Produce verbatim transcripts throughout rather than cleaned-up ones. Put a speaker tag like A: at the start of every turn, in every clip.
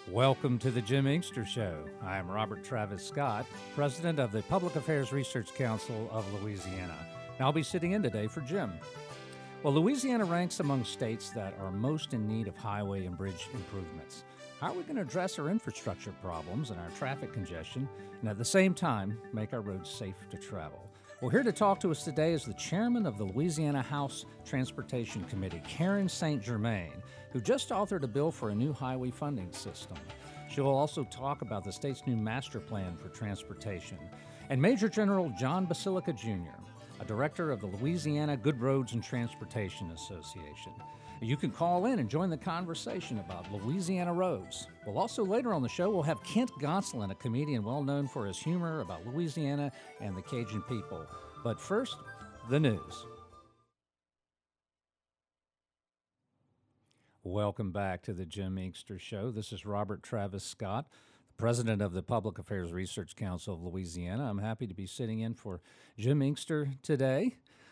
A: Welcome to the Jim Inkster Show. I am Robert Travis Scott, President of the Public Affairs Research Council of Louisiana. And I'll be sitting in today for Jim. Well, Louisiana ranks among states that are most in need of highway and bridge improvements. How are we going to address our infrastructure problems and our traffic congestion, and at the same time, make our roads safe to travel? Well, here to talk to us today is the chairman of the Louisiana House Transportation Committee, Karen Saint Germain, who just authored a bill for a new highway funding system. She will also talk about the state's new master plan for transportation. And Major General John Basilica Junior, a director of the Louisiana Good Roads and Transportation Association. You can call in and join the conversation about Louisiana roads. Well, also later on the show, we'll have Kent Gonsolin, a comedian well known for his humor about Louisiana and the Cajun people. But first, the news. Welcome back to the Jim Inkster Show. This is Robert Travis Scott, the president of the Public Affairs Research Council of Louisiana. I'm happy to be sitting in for Jim Inkster today,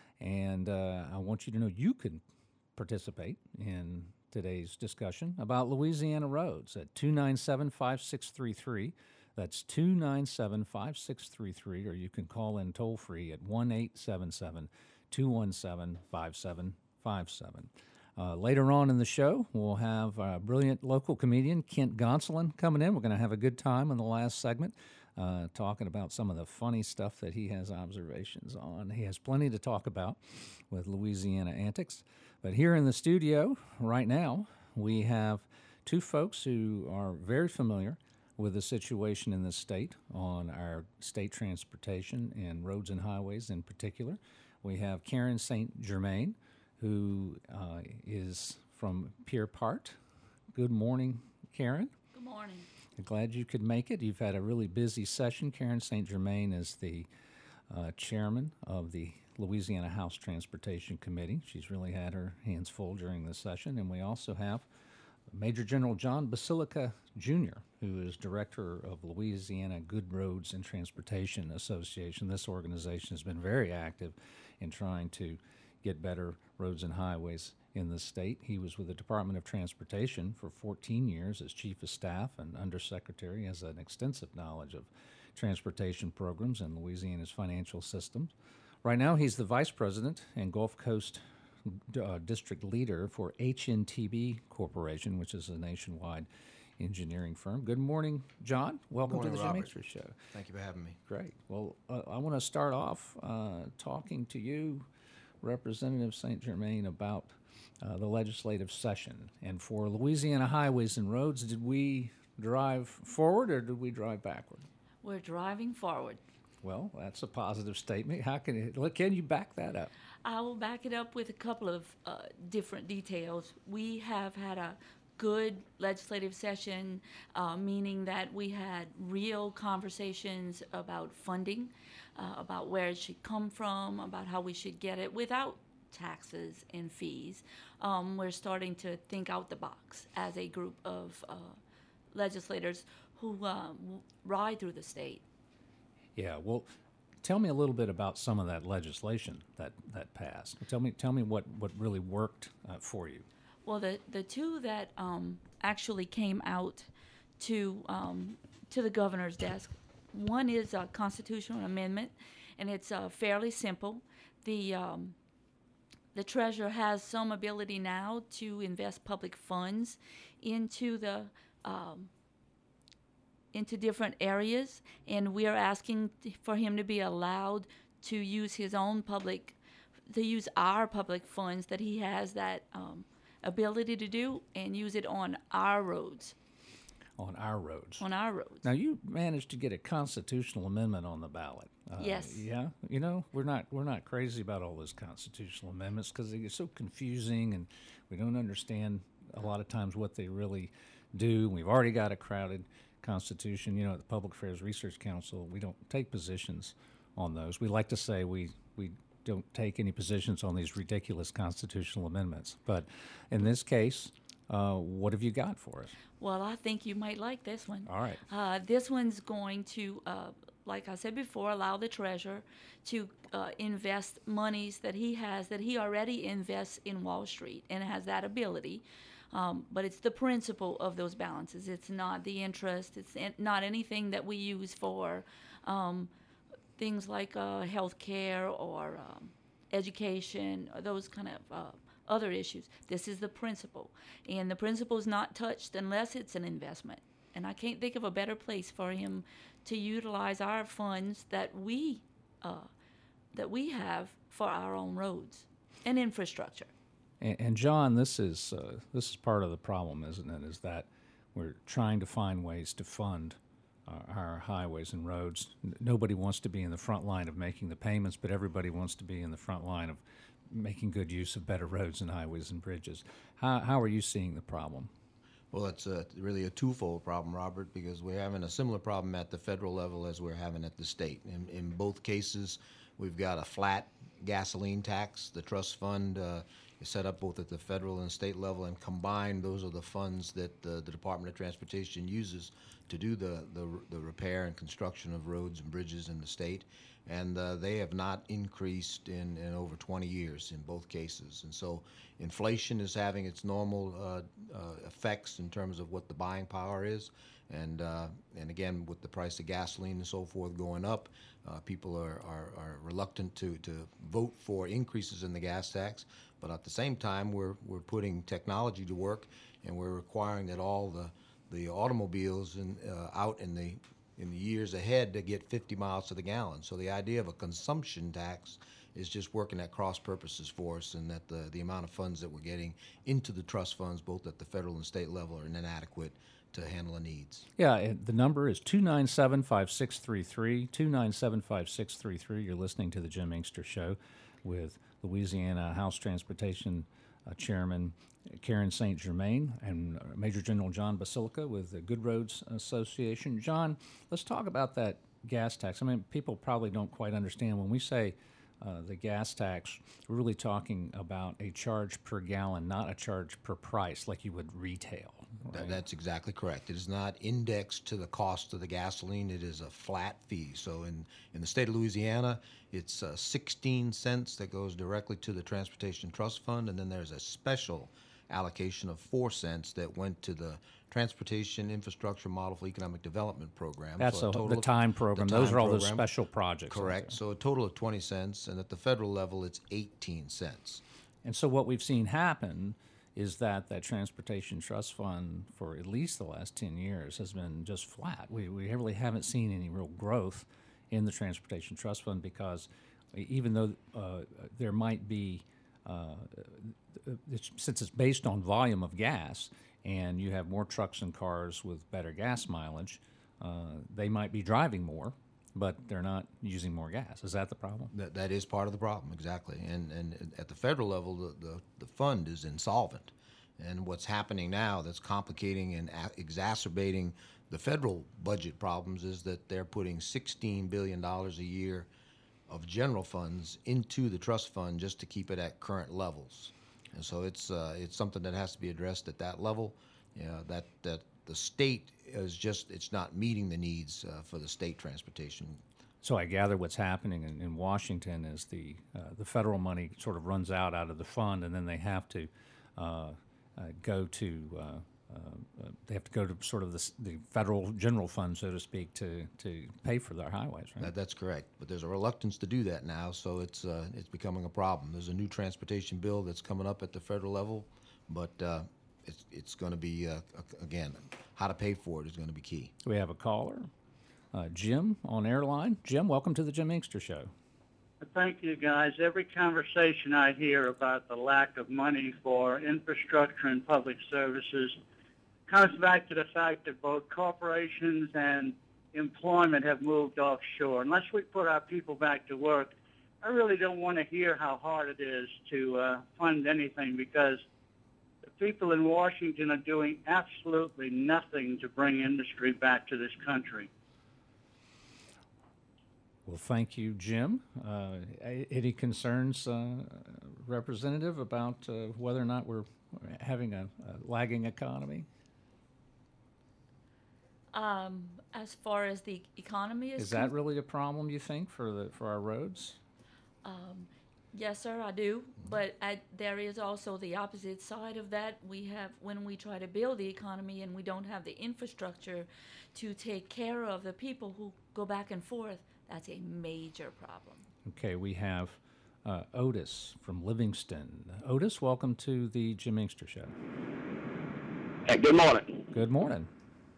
A: and uh, I want you to know you can participate in today's discussion about Louisiana roads at two nine seven, five six three three. That's two nine seven, five six three three, or you can call in toll-free at one eight seven seven, two one seven, five seven five seven. Uh, later on in the show, we'll have a brilliant local comedian, Kent Gonsolin, coming in. We're going to have a good time in the last segment, uh, talking about some of the funny stuff that he has observations on. He has plenty to talk about with Louisiana antics. But here in the studio right now, we have two folks who are very familiar with the situation in the state on our state transportation and roads and highways in particular. We have Karen Saint Germain, who uh, is from Pier Part. Good morning, Karen.
B: Good morning.
A: I'm glad you could make it. You've had a really busy session. Karen Saint Germain is the uh, chairman of the Louisiana House Transportation Committee. She's really had her hands full during this session. And we also have Major General John Basilica Junior, who is director of Louisiana Good Roads and Transportation Association. This organization has been very active in trying to get better roads and highways in the state. He was with the Department of Transportation for fourteen years as chief of staff and undersecretary, has an extensive knowledge of transportation programs and Louisiana's financial systems. Right now, he's the vice president and Gulf Coast uh, district leader for H N T B Corporation, which is a nationwide engineering firm. Good morning, John. Welcome
C: morning,
A: to the Jim
C: Robert.
A: Inkster Show.
C: Thank you for having me.
A: Great. Well, uh, I want to start off uh, talking to you, Representative Saint Germain, about uh, the legislative session. And for Louisiana highways and roads, did we drive forward or did we drive backward?
B: We're driving forward.
A: Well, that's a positive statement. How can it, can you back that up?
B: I will back it up with a couple of uh, different details. We have had a good legislative session, uh, meaning that we had real conversations about funding, uh, about where it should come from, about how we should get it without taxes and fees. Um, we're starting to think out the box as a group of uh, legislators who uh, ride through the state.
A: Yeah, well, tell me a little bit about some of that legislation that, that passed. Tell me tell me what, what really worked uh, for you.
B: Well, the, the two that um, actually came out to um, to the governor's desk, one is a constitutional amendment, and it's uh, fairly simple. The um, the treasurer has some ability now to invest public funds into the um, into different areas, and we are asking for him to be allowed to use his own public, to use our public funds that he has that um, ability to do, and use it on our roads.
A: On our roads.
B: On our roads.
A: Now, you managed to get a constitutional amendment on the ballot. Uh,
B: Yes.
A: Yeah. You know, we're not we're not crazy about all those constitutional amendments because they get so confusing, and we don't understand a lot of times what they really do. We've already got a crowded Constitution. You know, at the Public Affairs Research Council, we don't take positions on those. We like to say we we don't take any positions on these ridiculous constitutional amendments. But in this case, uh, what have you got for us?
B: Well, I think you might like this one.
A: All right.
B: Uh, this one's going to, uh, like I said before, allow the treasurer to uh, invest monies that he has, that he already invests in Wall Street and has that ability. Um, but it's the principle of those balances. It's not the interest. It's an- not anything that we use for um, things like uh, health care or um, education or those kind of uh, other issues. This is the principle. And the principle is not touched unless it's an investment. And I can't think of a better place for him to utilize our funds that we uh, that we have for our own roads and infrastructure.
A: And, and John, this is uh, this is part of the problem, isn't it? Is that we're trying to find ways to fund uh, our highways and roads. N- nobody wants to be in the front line of making the payments, but everybody wants to be in the front line of making good use of better roads and highways and bridges. How how are you seeing the problem?
C: Well, it's a, really a twofold problem, Robert, because we're having a similar problem at the federal level as we're having at the state. In, in both cases, we've got a flat gasoline tax. The trust fund uh, is set up both at the federal and state level, and combined, those are the funds that uh, the Department of Transportation uses to do the, the, the repair and construction of roads and bridges in the state. And uh, they have not increased in, in over twenty years in both cases. And so inflation is having its normal uh, uh, effects in terms of what the buying power is. And uh, and again, with the price of gasoline and so forth going up, uh, people are, are, are reluctant to, to vote for increases in the gas tax. But at the same time, we're, we're putting technology to work, and we're requiring that all the, the automobiles in, uh, out in the in the years ahead to get fifty miles to the gallon. So the idea of a consumption tax is just working at cross purposes for us, and that the, the amount of funds that we're getting into the trust funds, both at the federal and state level, are inadequate to handle the needs.
A: Yeah, it, the number is two nine seven, five six three three, two nine seven, five six three three. You're listening to the Jim Inkster Show with Louisiana House Transportation uh, Chairman Karen Saint Germain and Major General John Basilica with the Good Roads Association. John, let's talk about that gas tax. I mean, people probably don't quite understand when we say uh, the gas tax, we're really talking about a charge per gallon, not a charge per price like you would retail.
C: That,
A: Right?
C: that's exactly correct. It is not indexed to the cost of the gasoline. It is a flat fee. So in, in the state of Louisiana, it's uh, sixteen cents that goes directly to the Transportation Trust Fund, and then there's a special allocation of four cents that went to the Transportation Infrastructure Model for Economic Development Program.
A: That's
C: So a
A: a,
C: total
A: the
C: of-
A: time program.
C: the
A: Those
C: time
A: are all those
C: program.
A: special projects. aren't
C: Correct.
A: they?
C: So a total of twenty cents, and at the federal level, it's eighteen cents.
A: And so what we've seen happen is that that Transportation Trust Fund for at least the last ten years has been just flat. We, we really haven't seen any real growth in the Transportation Trust Fund because even though uh, there might be, uh, it's, since it's based on volume of gas and you have more trucks and cars with better gas mileage, uh, they might be driving more, but they're not using more gas. Is that the problem?
C: That, that is part of the problem, exactly. And and at the federal level, the, the, the fund is insolvent. And what's happening now that's complicating and a- exacerbating the federal budget problems is that they're putting sixteen billion dollars a year of general funds into the trust fund just to keep it at current levels. And so it's uh, it's something that has to be addressed at that level. You know, that, that the state is just, it's not meeting the needs uh, for the state transportation.
A: So I gather what's happening in, in Washington is the uh, the federal money sort of runs out out of the fund, and then they have to uh, uh, go to uh, uh, uh, they have to go to sort of the, s- the federal general fund, so to speak, to to pay for their highways. Right?
C: That, that's correct, but there's a reluctance to do that now, so it's uh, it's becoming a problem. There's a new transportation bill that's coming up at the federal level, but uh, it's it's going to be uh, again, how to pay for it is going to be key.
A: We have a caller, uh, Jim on airline. Jim, welcome to the Jim Inkster Show.
D: Thank you, guys. Every conversation I hear about the lack of money for infrastructure and public services comes back to the fact that both corporations and employment have moved offshore. Unless we put our people back to work, I really don't want to hear how hard it is to uh, fund anything, because the people in Washington are doing absolutely nothing to bring industry back to this country.
A: Well, thank you, Jim. Uh, a- any concerns, uh, Representative, about uh, whether or not we're having a, a lagging economy?
B: Um, as far as the economy is,
A: Is that really a problem, you think, for the for our roads?
B: um, Yes, sir, I do. But I, there is also the opposite side of that. We have, when we try to build the economy and we don't have the infrastructure to take care of the people who go back and forth, that's a major problem.
A: Okay, we have uh, Otis from Livingston. Otis, welcome to the Jim Inkster Show.
E: Hey, good morning.
A: Good morning.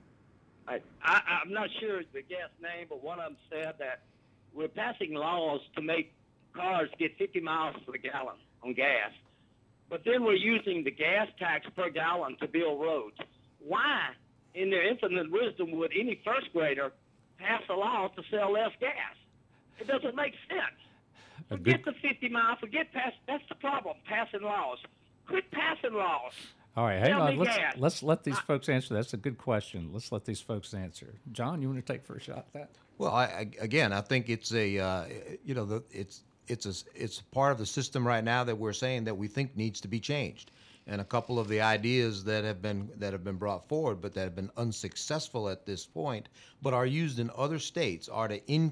E: I, I, I'm not sure the guest name, but one of them said that we're passing laws to make cars get fifty miles per gallon on gas, but then we're using the gas tax per gallon to build roads. Why, in their infinite wisdom, would any first grader pass a law to sell less gas? It doesn't make sense.
A: A
E: Forget
A: good-
E: the fifty miles. Forget pass. That's the problem. Passing laws. Quit passing laws.
A: All right, hang
E: Tell
A: on.
E: me
A: Let's
E: gas.
A: let's let these folks answer. That's a good question. Let's let these folks answer. John, you want to take first shot at that?
C: Well, I, I, again, I think it's a, uh, you know, the, it's it's a it's part of the system right now that we're saying that we think needs to be changed, and a couple of the ideas that have been that have been brought forward, but that have been unsuccessful at this point, but are used in other states, are to in,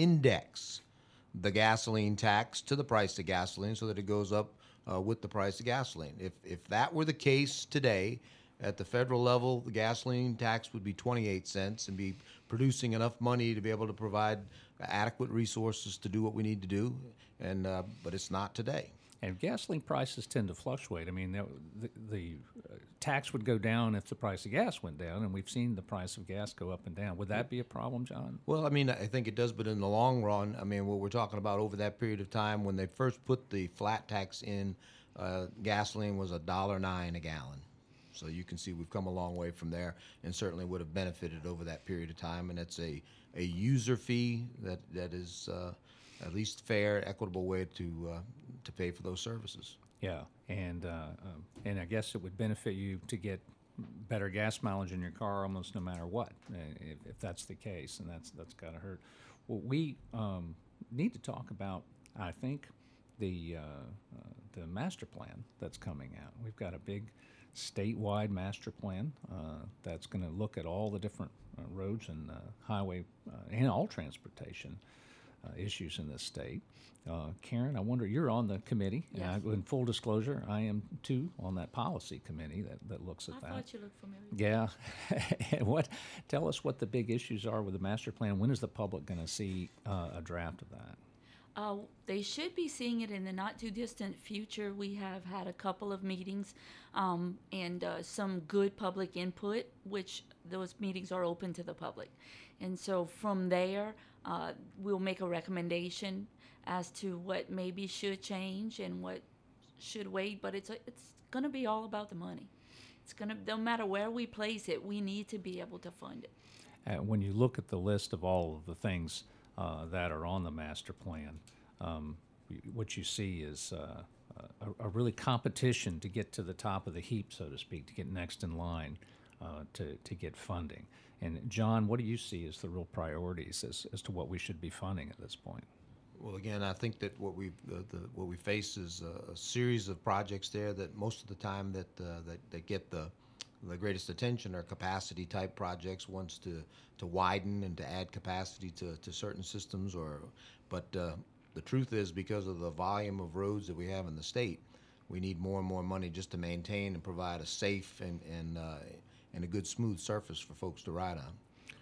C: index the gasoline tax to the price of gasoline so that it goes up uh, with the price of gasoline. If if that were the case today, at the federal level, the gasoline tax would be twenty-eight cents and be producing enough money to be able to provide adequate resources to do what we need to do, and uh, but it's not today.
A: And gasoline prices tend to fluctuate. I mean, the, the, the uh, tax would go down if the price of gas went down, and we've seen the price of gas go up and down. Would that be a problem, John?
C: Well, I mean, I think it does, but in the long run, I mean, what we're talking about over that period of time when they first put the flat tax in, uh, gasoline was a dollar nine a gallon. So you can see we've come a long way from there, and certainly would have benefited over that period of time. And it's a, a user fee that that is uh, at least fair, equitable way to uh, to pay for those services.
A: Yeah, and uh, um, and I guess it would benefit you to get better gas mileage in your car almost no matter what, uh, if, if that's the case, and that's that's got to hurt. Well, we um, need to talk about, I think, the uh, uh, the master plan that's coming out. We've got a big statewide master plan uh, that's going to look at all the different uh, roads and uh, highway uh, and all transportation uh, issues in this state. Uh, Karen, I wonder, you're on the committee.
B: Yes.
A: And I, in full disclosure, I am too on that policy committee that, that looks at
B: I
A: that.
B: thought you looked familiar.
A: Yeah. And what? Tell us what the big issues are with the master plan. When is the public going to see uh, a draft of that?
B: Uh, they should be seeing it in the not too distant future. We have had a couple of meetings um, and uh, some good public input, which those meetings are open to the public. And so from there, uh, we'll make a recommendation as to what maybe should change and what should wait. But it's a, it's going to be all about the money. It's going to, no matter where we place it, we need to be able to fund it.
A: Uh, when you look at the list of all of the things uh, that are on the master plan, um, y- what you see is uh, a, a really competition to get to the top of the heap, so to speak, to get next in line uh, to, to get funding. And John, what do you see as the real priorities as, as to what we should be funding at this point?
C: Well, again, I think that what we the, the, what we face is a, a series of projects there that most of the time that uh, that, that get the the greatest attention are capacity type projects, ones to, to widen and to add capacity to, to certain systems. Or, but uh, the truth is, because of the volume of roads that we have in the state, we need more and more money just to maintain and provide a safe and and uh, and a good smooth surface for folks to ride on.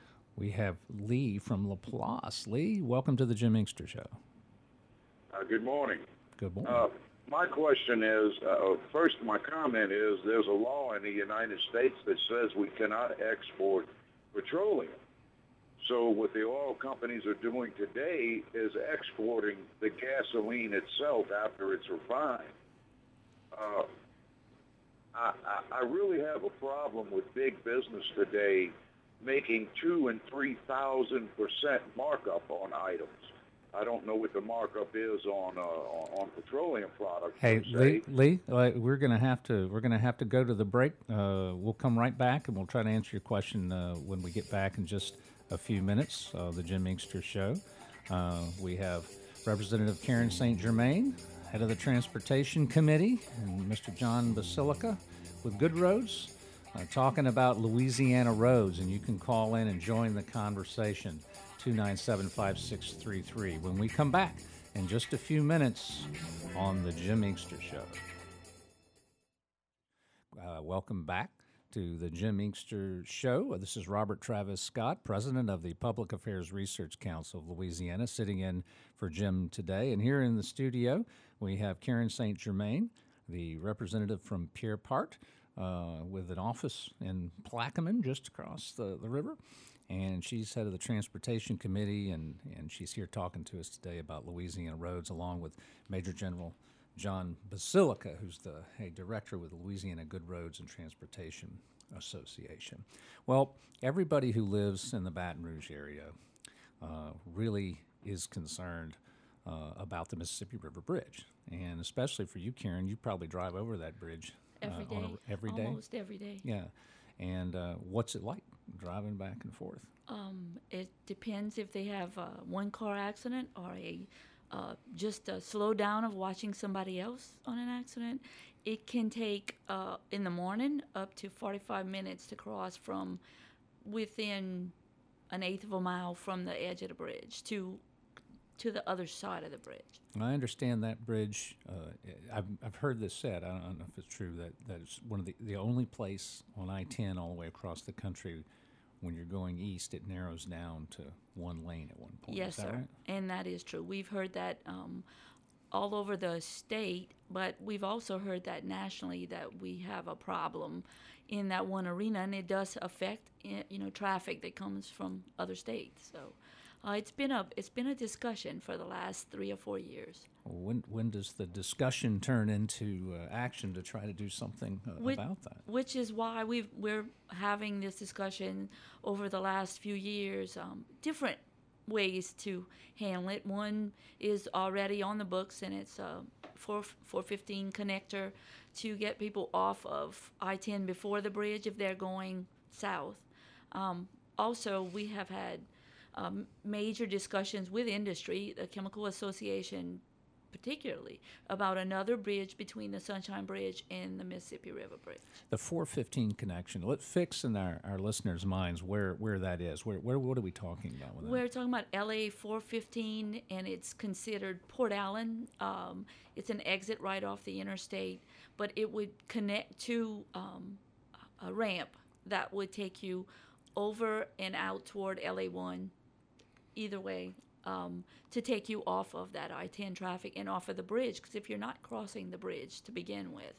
A: We have Lee from Laplace. Lee, welcome to the Jim Inkster Show.
F: Uh, good morning.
A: Good morning.
F: Uh, my question is, uh, first, my comment is there's a law in the United States that says we cannot export petroleum. So what the oil companies are doing today is exporting the gasoline itself after it's refined. Uh, I, I, I really have a problem with big business today making two and three thousand percent markup on items. I don't know what the markup is on uh, on petroleum products.
A: Hey,
F: per se.
A: Lee, Lee uh, we're gonna have to we're gonna have to go to the break. Uh, we'll come right back, and we'll try to answer your question uh, when we get back in just a few minutes. Uh, the Jim Inkster Show. Uh, we have Representative Karen Saint Germain, head of the Transportation Committee, and Mister John Basilica with Good Roads, uh, talking about Louisiana roads. And you can call in and join the conversation. two nine seven, five six three three. When we come back, in just a few minutes on The Jim Inkster Show. Uh, welcome back to The Jim Inkster Show. This is Robert Travis Scott, president of the Public Affairs Research Council of Louisiana, sitting in for Jim today. And here in the studio, we have Karen Saint Germain, the representative from Pierre Part, uh, with an office in Plaquemine, just across the, the river. And she's head of the Transportation Committee, and, and she's here talking to us today about Louisiana roads, along with Major General John Basilica, who's the a director with the Louisiana Good Roads and Transportation Association. Well, everybody who lives in the Baton Rouge area uh, really is concerned uh, about the Mississippi River Bridge. And especially for you, Karen, you probably drive over that bridge uh,
B: Every day.
A: on a, every day.
B: Almost every day.
A: Yeah. And uh, what's it like driving back and forth?
B: Um, it depends if they have a one-car accident or a uh, just a slow down of watching somebody else on an accident. It can take, uh, in the morning, up to forty-five minutes to cross from within an eighth of a mile from the edge of the bridge to to the other side of the bridge.
A: I understand that bridge. Uh, I've, I've heard this said. I don't, I don't know if it's true that, that it's one of the, the only place on I ten all the way across the country when you're going east, it narrows down to one lane at one point.
B: Yes,
A: Is that
B: sir.
A: right?
B: And that is true. We've heard that um, all over the state, but we've also heard that nationally that we have a problem in that one arena, and it does affect eh, you know traffic that comes from other states. So uh, it's been a it's been a discussion for the last three or four years.
A: Well, when when does the discussion turn into uh, action to try to do something uh,
B: Which-
A: about that?
B: Which is why we've, we're having this discussion over the last few years, um, different ways to handle it. One is already on the books, and it's a four fifteen connector to get people off of I ten before the bridge if they're going south. Um, also, we have had um, major discussions with industry, the Chemical Association particularly, about another bridge between the Sunshine Bridge and the Mississippi River Bridge.
A: The four fifteen connection. Let fix in our, our listeners' minds where, where that is. Where, where what are we talking about with that?
B: We're talking about L A four fifteen, and it's considered Port Allen. Um, it's an exit right off the interstate, but it would connect to um, a ramp that would take you over and out toward L A one, either way, um, to take you off of that I ten traffic and off of the bridge, because if you're not crossing the bridge to begin with.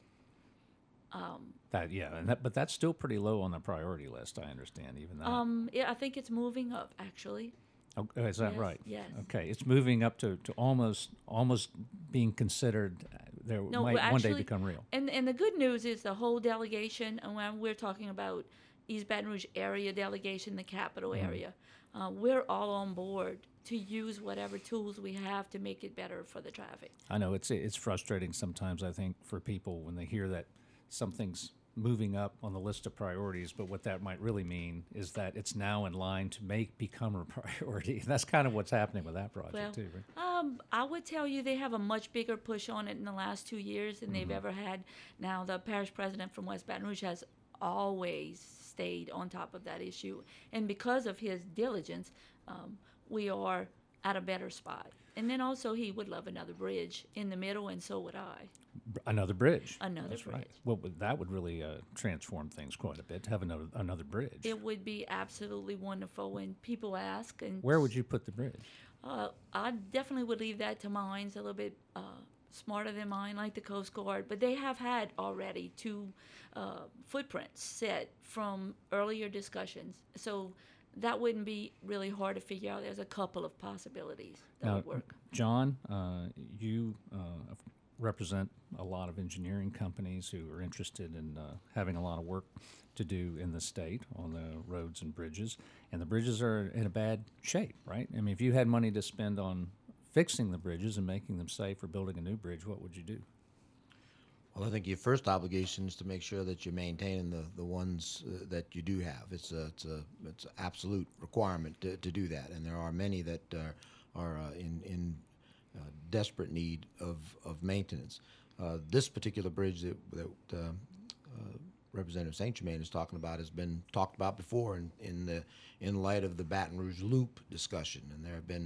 B: Um,
A: That yeah, and that, but that's still pretty low on the priority list. I understand even that.
B: um, yeah, I think it's moving up, actually.
A: Oh, is that
B: Yes,
A: right?
B: yes.
A: Okay, it's moving up to, to almost almost being considered. Uh, there
B: No,
A: might
B: well,
A: one day
B: actually-
A: become real.
B: And and the good news is the whole delegation, and when we're talking about East Baton Rouge area delegation, the capital
A: Mm-hmm.
B: area, uh, we're all on board to use whatever tools we have to make it better for the traffic.
A: I know it's it's frustrating sometimes. I think for people when they hear that something's moving up on the list of priorities, but what that might really mean is that it's now in line to make become a priority. That's kind of what's happening with that project
B: Well,
A: too, right?
B: Um, I would tell you they have a much bigger push on it in the last two years than they've ever had. Now, the parish president from West Baton Rouge has always stayed on top of that issue, and because of his diligence, um, we are at a better spot. And then also, he would love another bridge in the middle, and so would I.
A: B- Another bridge.
B: Another
A: That's right.
B: bridge.
A: Well, but that would really uh, transform things quite a bit to have another another bridge.
B: It would be absolutely wonderful when people ask. And
A: Where would you put the bridge?
B: Uh, I definitely would leave that to mines, a little bit uh, smarter than mine, like the Coast Guard. But they have had already two uh, footprints set from earlier discussions. So that wouldn't be really hard to figure out. There's a couple of possibilities that
A: Now,
B: would work.
A: John, uh, you uh, represent a lot of engineering companies who are interested in uh, having a lot of work to do in the state on the roads and bridges, and the bridges are in a bad shape, right? I mean, if you had money to spend on fixing the bridges and making them safe or building a new bridge, what would you do?
C: Well, I think your first obligation is to make sure that you're maintaining the, the ones uh, that you do have. It's a, it's a it's an absolute requirement to, to do that, and there are many that are, are uh, in in uh, desperate need of, of maintenance. Uh, this particular bridge that, that uh, uh, Representative Saint Germain is talking about has been talked about before in, in the in light of the Baton Rouge Loop discussion, and there have been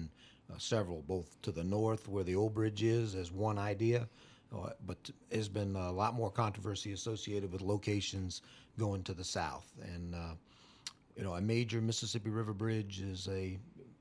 C: uh, several, both to the north where the old bridge is as one idea, uh, but there's been a lot more controversy associated with locations going to the south. And, uh, you know, a major Mississippi River bridge is a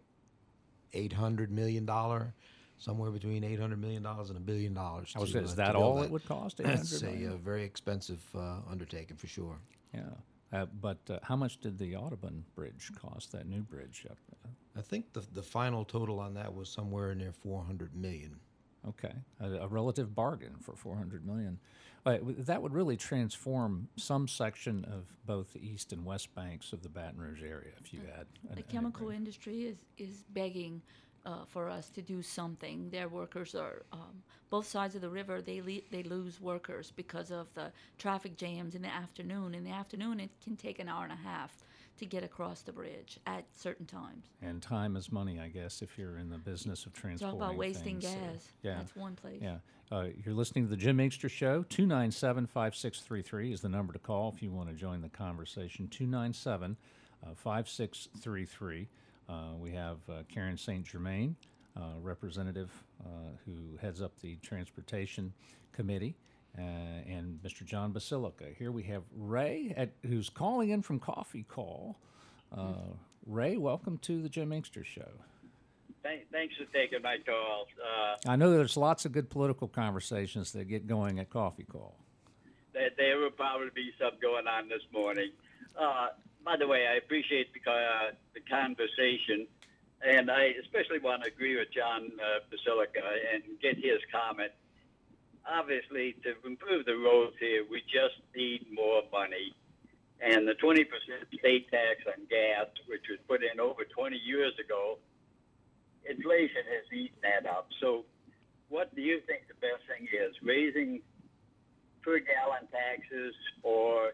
C: eight hundred million dollars, somewhere between eight hundred million dollars and a billion dollars.
A: I was
C: to,
A: saying, is
C: uh,
A: that
C: to build
A: all
C: that.
A: it would cost?
C: It's
A: eight hundred
C: a,
A: million?
C: uh very expensive uh, undertaking for sure.
A: Yeah. Uh, but uh, how much did the Audubon Bridge cost, that new bridge up there?
C: I think the the final total on that was somewhere near four hundred million.
A: Okay, a, a relative bargain for four hundred million. Uh, w- that would really transform some section of both the east and west banks of the Baton Rouge area if you had an,
B: The
A: a new
B: chemical
A: bridge.
B: industry is, is begging uh, for us to do something. Their workers are, um, both sides of the river, they, le- they lose workers because of the traffic jams in the afternoon. In the afternoon, it can take an hour and a half to get across the bridge at certain times.
A: And time is money, I guess, if you're in the business of
B: Talk
A: transporting
B: about wasting
A: things. So,
B: gas.
A: yeah,
B: That's one place.
A: yeah. Uh, you're listening to the Jim Inkster Show. two nine seven, five six three three is the number to call if you want to join the conversation. two nine seven, five six three three. Uh, we have uh, Karen Saint Germain, uh, representative uh, who heads up the Transportation Committee, uh, and Mister John Basilica. Here we have Ray, at, who's calling in from Coffee Call. Uh, Ray, welcome to the Jim Inkster Show.
G: Thank, thanks for taking my call. Uh,
A: I know there's lots of good political conversations that get going at Coffee Call.
G: there, there will probably be some going on this morning. Uh, by the way, I appreciate the, uh, the conversation, and I especially want to agree with John uh, Basilica and get his comment. Obviously, to improve the roads here, we just need more money. And the twenty percent state tax on gas, which was put in over twenty years ago, inflation has eaten that up. So what do you think the best thing is, raising per gallon taxes or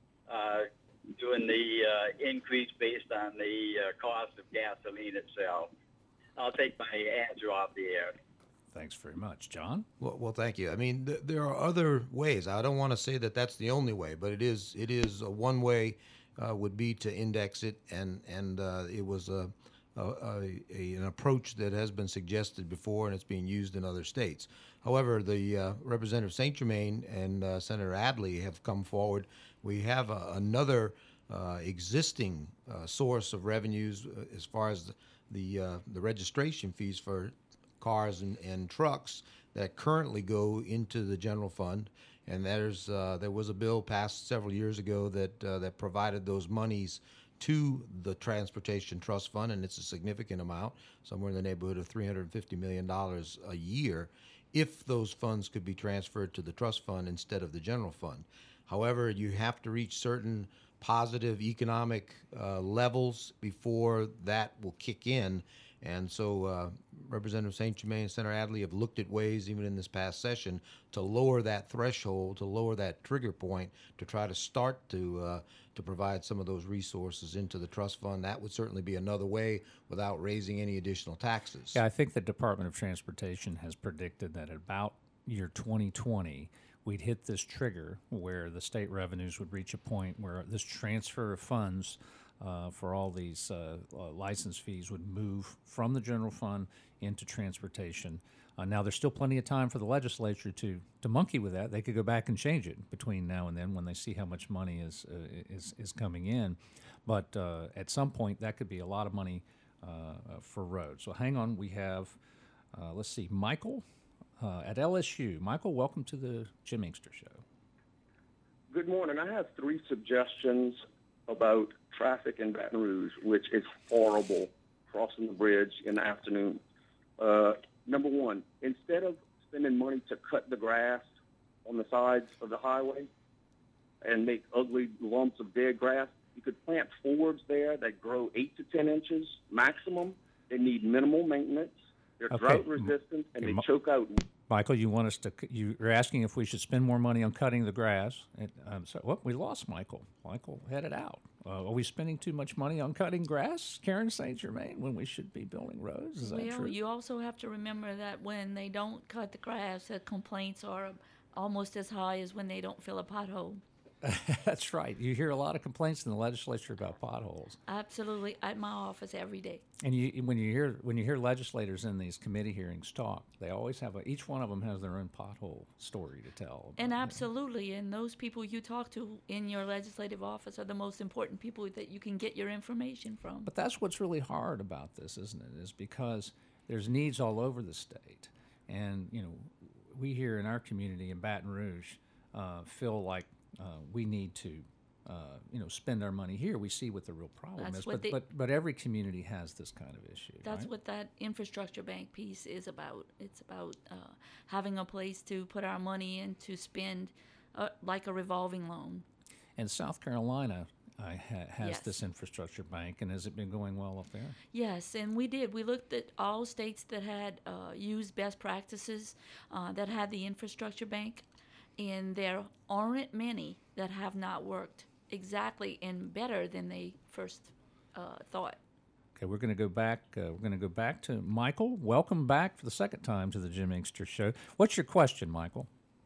G: uh, doing the uh, increase based on the uh, cost of gasoline itself? I'll take my answer off the air.
A: Thanks very much. John?
C: Well, well, thank you. I mean, th- there are other ways. I don't want to say that that's the only way, but it is. It is a one way uh, would be to index it, and and uh, it was a, a, a, a an approach that has been suggested before, and it's being used in other states. However, the uh, Representative Saint Germain and uh, Senator Adley have come forward. We have a, another uh, existing uh, source of revenues uh, as far as the the, uh, the registration fees for cars and, and trucks that currently go into the general fund, and there's uh, there was a bill passed several years ago that uh, that provided those monies to the Transportation Trust Fund, and it's a significant amount, somewhere in the neighborhood of three hundred fifty million dollars a year, if those funds could be transferred to the trust fund instead of the general fund. However, you have to reach certain positive economic uh, levels before that will kick in. And so uh, Representative Saint Germain and Senator Adley have looked at ways, even in this past session, to lower that threshold, to lower that trigger point, to try to start to uh, to provide some of those resources into the trust fund. That would certainly be another way without raising any additional taxes.
A: Yeah, I think the Department of Transportation has predicted that at about year twenty twenty, we'd hit this trigger where the state revenues would reach a point where this transfer of funds uh, for all these uh, uh, license fees would move from the general fund into transportation. Uh, now, there's still plenty of time for the legislature to, to monkey with that. They could go back and change it between now and then when they see how much money is uh, is, is coming in. But uh, at some point, that could be a lot of money uh, uh, for roads. So hang on, we have, uh, let's see, Michael uh, at L S U. Michael, welcome to the Jim Inkster Show.
H: Good morning. I have three suggestions about traffic in Baton Rouge, which is horrible crossing the bridge in the afternoon. Uh, number one, instead of spending money to cut the grass on the sides of the highway and make ugly lumps of dead grass, you could plant forbs there that grow eight to ten inches maximum. They need minimal maintenance. They're
A: Okay.
H: drought resistant, and
A: Okay,
H: they
A: Mo-
H: choke out.
A: Michael, you want us to? c- You're asking if we should spend more money on cutting the grass. And, um, so, well, we lost Michael. Michael headed out. Uh, are we spending too much money on cutting grass, Karen Saint Germain, when we should be building roads? Is that
B: Well,
A: true?
B: you also have to remember that when they don't cut the grass, the complaints are almost as high as when they don't fill a pothole.
A: That's right. You hear a lot of complaints in the legislature about potholes.
B: Absolutely, at my office every day.
A: And you, when you hear when you hear legislators in these committee hearings talk, they always have a, each one of them has their own pothole story to tell.
B: And absolutely, and those people you talk to in your legislative office are the most important people that you can get your information from.
A: But that's what's really hard about this, isn't it? Is because there's needs all over the state, and you know, we here in our community in Baton Rouge uh, feel like uh, we need to. Uh, you know, spend our money here. We see what the real problem
B: That's
A: is,
B: what
A: but,
B: they-
A: but but every community has this kind of issue.
B: That's
A: right?
B: what that infrastructure bank piece is about. It's about uh, having a place to put our money in to spend uh, like a revolving loan.
A: And South Carolina uh, ha- has
B: Yes.
A: this infrastructure bank, and has it been going well up there?
B: Yes, and we did. We looked at all states that had uh, used best practices, uh, that had the infrastructure bank, and there aren't many that have not worked exactly and better than they first uh, thought.
A: Okay, we're going to go back. Uh, we're going to go back to Michael. Welcome back for the second time to the Jim Inkster Show. What's your question, Michael?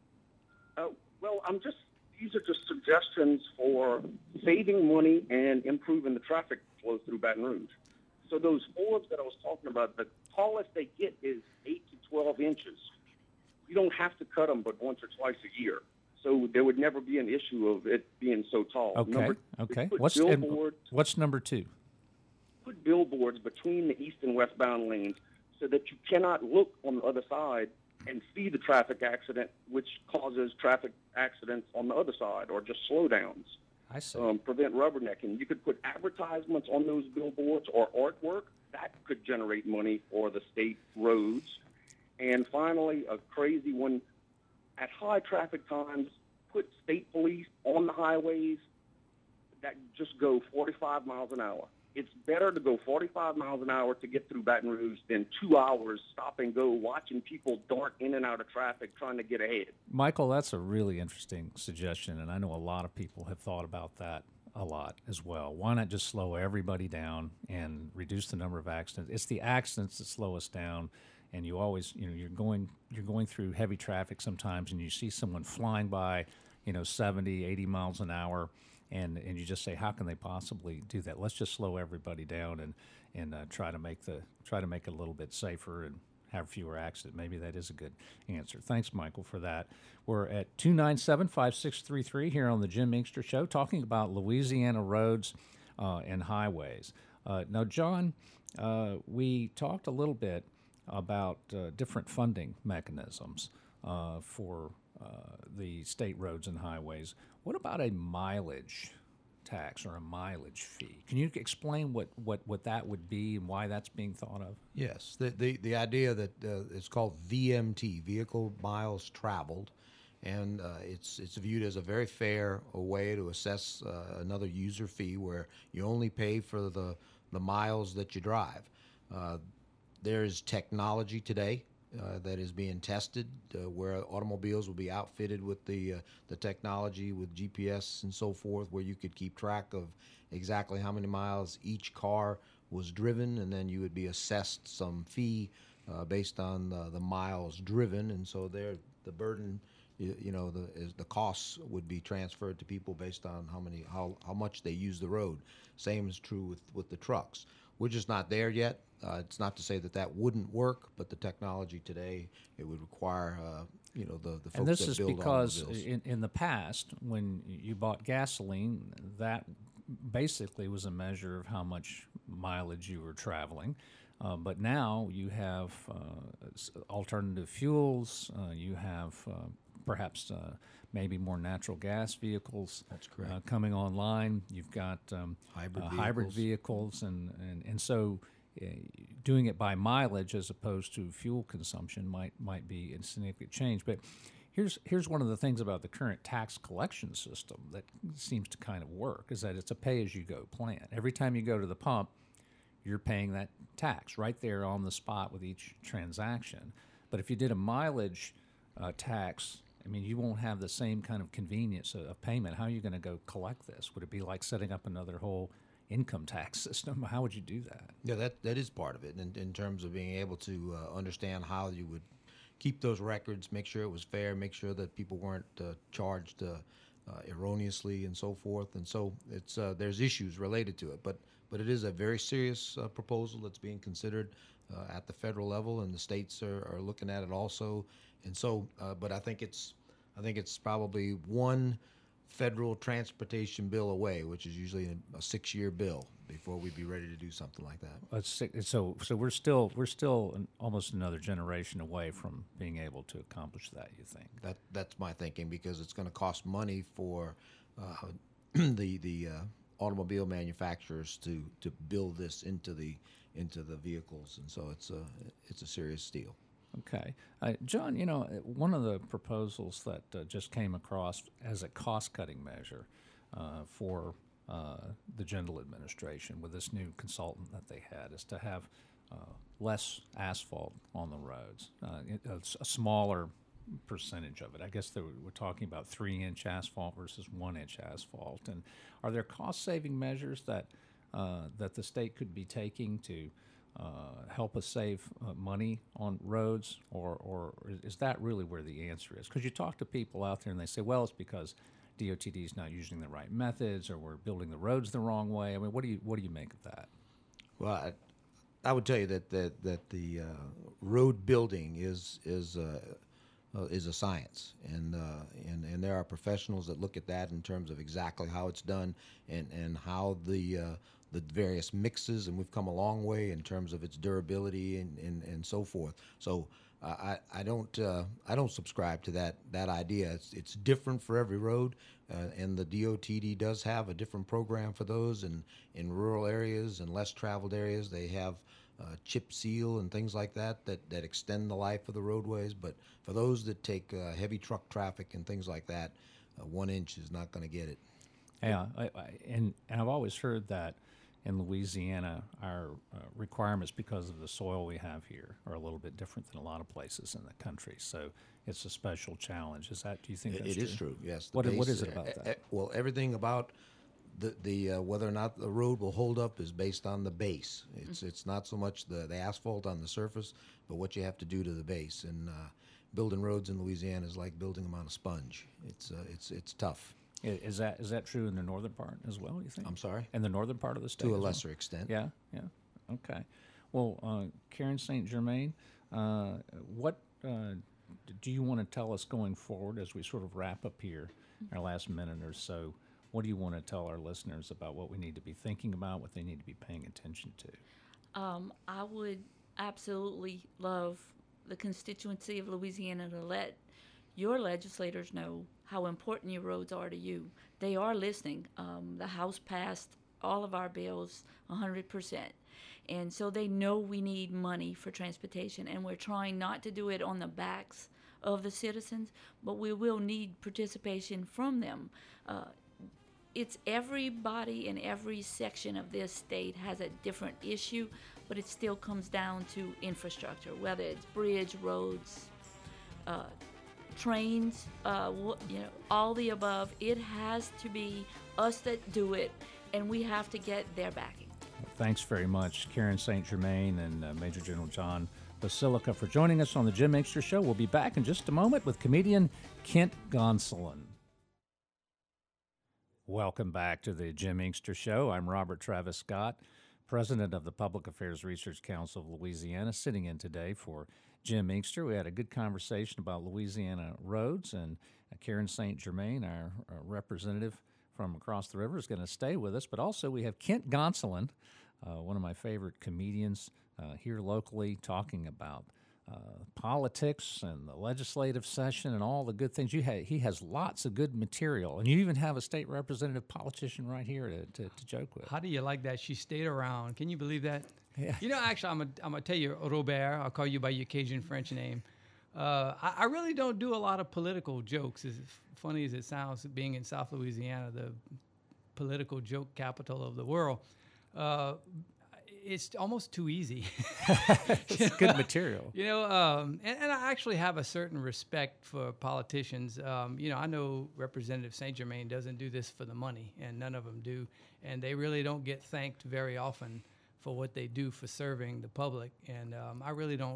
H: Uh, well, I'm just, these are just suggestions for saving money and improving the traffic flow through Baton Rouge. So those Fords that I was talking about, the tallest they get is eight to twelve inches. You don't have to cut them but once or twice a year. So there would never be an issue of it being so tall.
A: Okay,
H: Number,
A: okay.
H: put
A: What's and
H: billboards,
A: what's number two?
H: put billboards between the east and westbound lanes so that you cannot look on the other side and see the traffic accident, which causes traffic accidents on the other side, or just slowdowns.
A: I see.
H: Um, prevent rubbernecking. You could put advertisements on those billboards or artwork. That could generate money for the state roads. And finally, a crazy one, at high traffic times, put state police on the highways that just go forty-five miles an hour. It's better to go forty-five miles an hour to get through Baton Rouge than two hours stop and go watching people dart in and out of traffic trying to get ahead.
A: Michael, that's a really interesting suggestion, and I know a lot of people have thought about that a lot as well. Why not just slow everybody down and reduce the number of accidents? It's the accidents that slow us down. And you always, you know, you're going you're going through heavy traffic sometimes, and you see someone flying by, you know, seventy, eighty miles an hour, and, and you just say, how can they possibly do that? Let's just slow everybody down and and uh, try to make the try to make it a little bit safer and have fewer accidents. Maybe that is a good answer. Thanks, Michael, for that. We're at two nine seven, five six three three here on the Jim Inkster Show, talking about Louisiana roads uh, and highways. Uh, now, John, uh, we talked a little bit about uh, different funding mechanisms uh, for uh, the state roads and highways. What about a mileage tax or a mileage fee? Can you explain what, what, what that would be and why that's being thought of?
C: Yes, the the, the idea that uh, it's called V M T, Vehicle Miles Traveled, and uh, it's it's viewed as a very fair a way to assess uh, another user fee where you only pay for the the miles that you drive. Uh, There's technology today uh, that is being tested uh, where automobiles will be outfitted with the uh, the technology with G P S and so forth, where you could keep track of exactly how many miles each car was driven, and then you would be assessed some fee uh, based on the, the miles driven, and so there the burden, you, you know, the is the costs would be transferred to people based on how many how how much they use the road. Same is true with with the trucks. We're just not there yet. Uh, it's not to say that that wouldn't work, but the technology today, it would require, uh, you know, the, the folks
A: And this
C: that
A: is
C: build
A: because
C: automobiles.
A: in, in the past, when you bought gasoline, that basically was a measure of how much mileage you were traveling. Uh, but now you have uh, s- alternative fuels, uh, you have uh, perhaps uh, maybe more natural gas vehicles
C: That's correct.
A: uh, coming online. You've got um,
C: Hybrid
A: uh, hybrid
C: vehicles.
A: vehicles, and, and, and so uh, doing it by mileage as opposed to fuel consumption might might be a significant change. But here's here's one of the things about the current tax collection system that seems to kind of work, is that it's a pay-as-you-go plan. Every time you go to the pump, you're paying that tax right there on the spot with each transaction. But if you did a mileage uh, tax, I mean, you won't have the same kind of convenience of, of payment. How are you going to go collect this? Would it be like setting up another whole income tax system? How would you do that?
C: Yeah, that that is part of it in, in terms of being able to uh, understand how you would keep those records, make sure it was fair, make sure that people weren't uh, charged uh, uh, erroneously and so forth. And so it's uh, there's issues related to it. But but it is a very serious uh, proposal that's being considered uh, at the federal level, and the states are, are looking at it also. And so, uh, but I think it's I think it's probably one federal transportation bill away, which is usually a, a six-year bill, before we'd be ready to do something like that.
A: Let's see, so so we're still we're still an, almost another generation away from being able to accomplish that. You think?
C: That that's my thinking, because it's going to cost money for uh, the the uh, automobile manufacturers to to build this into the into the vehicles, and so it's a it's a serious deal.
A: Okay. Uh, John, you know, one of the proposals that uh, just came across as a cost-cutting measure uh, for uh, the Jindal administration with this new consultant that they had is to have uh, less asphalt on the roads, uh, it, a, s- a smaller percentage of it. I guess they were, we're talking about three-inch asphalt versus one-inch asphalt. And are there cost-saving measures that uh, that the state could be taking to uh, help us save uh, money on roads, or, or is that really where the answer is? Because you talk to people out there and they say, well, it's because D O T D is not using the right methods, or we're building the roads the wrong way. I mean, what do you what do you make of that?
C: Well, I, I would tell you that that, that the uh, road building is is uh, uh, is a science, and uh, and and there are professionals that look at that in terms of exactly how it's done, and and how the uh, the various mixes, and we've come a long way in terms of its durability and and, and so forth. So uh, I I don't uh, I don't subscribe to that that idea. It's it's different for every road, uh, and the D O T D does have a different program for those, and in rural areas and less traveled areas they have uh, chip seal and things like that, that that extend the life of the roadways. But for those that take uh, heavy truck traffic and things like that, uh, one inch is not going to get it.
A: Yeah, I, I, and, and I've always heard that in Louisiana, our uh, requirements, because of the soil we have here, are a little bit different than a lot of places in the country. So it's a special challenge. Is that? Do you think
C: It,
A: that's
C: it is true? Yes. The
A: What, what
C: base-
A: is it about
C: e-
A: that?
C: e- Well, everything about the the uh, whether or not the road will hold up is based on the base. It's
A: Mm-hmm.
C: it's not so much the, the asphalt on the surface, but what you have to do to the base. And uh, building roads in Louisiana is like building them on a sponge. It's uh, it's it's tough.
A: I- Is that is that true in the northern part as well? You think?
C: I'm sorry?
A: In the northern part of the state,
C: To a
A: as well?
C: lesser extent.
A: Yeah, yeah. Okay. Well, uh, Karen Saint Germain, uh, what uh, d- do you want to tell us going forward as we sort of wrap up here, our last minute or so? What do you want to tell our listeners about what we need to be thinking about, what they need to be paying attention to?
B: Um, I would absolutely love the constituency of Louisiana to let your legislators know how important your roads are to you. They are listening. Um, the House passed all of our bills one hundred percent. And so they know we need money for transportation, and we're trying not to do it on the backs of the citizens, but we will need participation from them. Uh, it's everybody in every section of this state has a different issue, but it still comes down to infrastructure, whether it's bridge, roads, uh, trains, uh, wh- you know, all the above. It has to be us that do it, and we have to get their backing.
A: Thanks very much, Karen Saint Germain and uh, Major General John Basilica, for joining us on the Jim Inkster Show. We'll be back in just a moment with comedian Kent Gonsolin. Welcome back to the Jim Inkster Show. I'm Robert Travis Scott, president of the Public Affairs Research Council of Louisiana, sitting in today for Jim Inkster. We had a good conversation about Louisiana roads, and uh, Karen Saint Germain, our, our representative from across the river, is going to stay with us. But also we have Kent Gonsolin, uh, one of my favorite comedians uh, here locally, talking about uh, politics and the legislative session and all the good things. You ha- he has lots of good material, and you even have a state representative politician right here to, to, to joke with.
I: How do you like that? She stayed around. Can you believe that?
A: Yeah.
I: You know, actually, I'm gonna I'm gonna tell you, Robert. I'll call you by your Cajun French name. Uh, I, I really don't do a lot of political jokes. As funny as it sounds, being in South Louisiana, the political joke capital of the world, uh, it's almost too easy.
A: It's good material.
I: You know, um, and, and I actually have a certain respect for politicians. Um, you know, I know Representative Saint Germain doesn't do this for the money, and none of them do, and they really don't get thanked very often for what they do for serving the public. And um, I really don't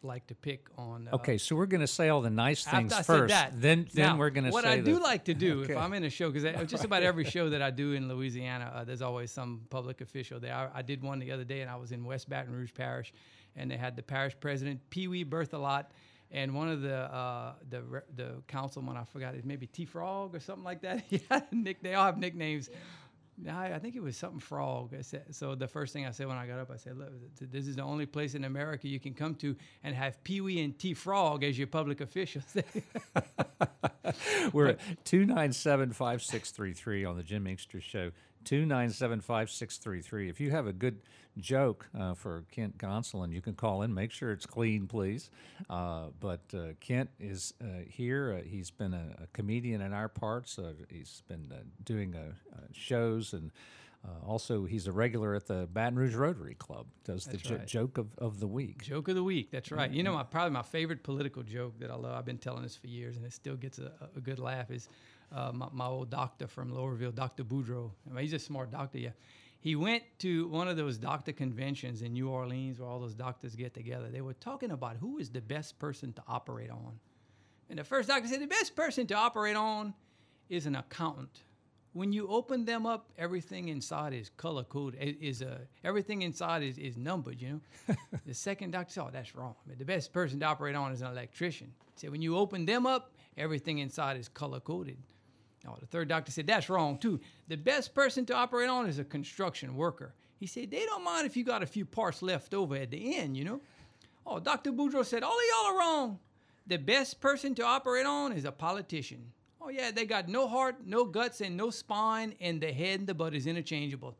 I: like to pick on. Uh,
A: Okay, so we're going to say all the nice things
I: after I
A: first.
I: said that,
A: Then, then
I: now,
A: we're going to say
I: what I do
A: the-
I: like to do
A: Okay.
I: if I'm in a show, because just about every show that I do in Louisiana, uh, there's always some public official there. I, I did one the other day, and I was in West Baton Rouge Parish, and they had the parish president, Pee Wee Berthelot, and one of the uh, the re- the councilman, I forgot it, maybe T Frog or something like that. He had a nick. They all have nicknames. I, I think it was something Frog. I said, so the first thing I said when I got up, I said, look, this is the only place in America you can come to and have Pee Wee and T Frog as your public officials.
A: We're at two nine seven, five six three three on the Jim Inkster Show, two nine seven, five six three three. If you have a good joke uh, for Kent Gonsolin, you can call in. Make sure it's clean, please. Uh, but uh, Kent is uh, here. Uh, he's been a, a comedian in our parts. Uh, he's been uh, doing uh, uh, shows, and uh, also he's a regular at the Baton Rouge Rotary Club. Does the
I: That's
A: jo-
I: right.
A: joke of, of the week.
I: Joke of the week. That's right. You know, my probably my favorite political joke that I love. I've been telling this for years, and it still gets a, a good laugh. Is uh, my, my old doctor from Lowerville, Doctor Boudreau. I mean, he's a smart doctor. Yeah, he went to one of those doctor conventions in New Orleans where all those doctors get together. They were talking about who is the best person to operate on, and the first doctor said the best person to operate on is an accountant. When you open them up, everything inside is color coded. It is uh, everything inside is, is numbered. You know. The second doctor said, "Oh, that's wrong. I mean, the best person to operate on is an electrician." He said, "When you open them up, everything inside is color coded." Oh, the third doctor said, "That's wrong too. The best person to operate on is a construction worker." He said, "They don't mind if you got a few parts left over at the end, you know." Oh, Doctor Boudreau said, "All of y'all are wrong. The best person to operate on is a politician." Oh, yeah, they got no heart, no guts, and no spine, and the head and the butt is interchangeable.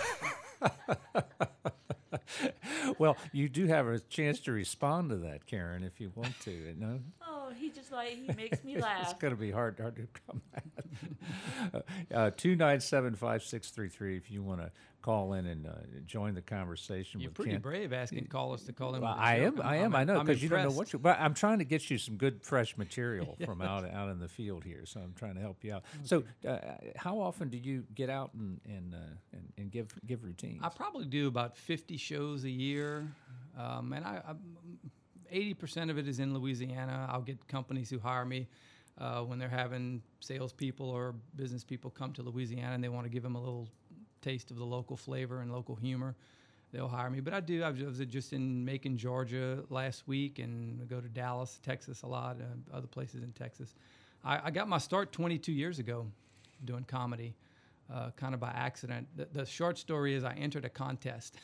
A: Well, you do have a chance to respond to that, Karen, if you want to. You know?
B: Oh, he just like, he makes me
A: It's
B: laugh.
A: going to be hard, hard to come at. uh, two nine seven, five six three three if you want to call in and uh, join the conversation
I: You're
A: with
I: pretty
A: Kent.
I: brave asking callers to call in.
A: Well,
I: with a
A: I
I: joke.
A: am,
I: I'm-
A: I am,
I: I'm-
A: I know,
I: I'm
A: because you don't know
I: impressed.
A: what you. But I'm trying to get you some good, fresh material from out out in the field here, so I'm trying to help you out. So, uh, how often do you get out and and, uh, and and give give routines?
I: I probably do about fifty shows a year, um, and I, I eighty percent of it is in Louisiana. I'll get companies who hire me uh, when they're having salespeople or business people come to Louisiana and they want to give them a little taste of the local flavor and local humor. They'll hire me. But I do. I was, I was just in Macon, Georgia last week, and I go to Dallas, Texas a lot, uh, other places in Texas. I, I got my start twenty-two years ago doing comedy, uh, kind of by accident. The, the short story is I entered a contest.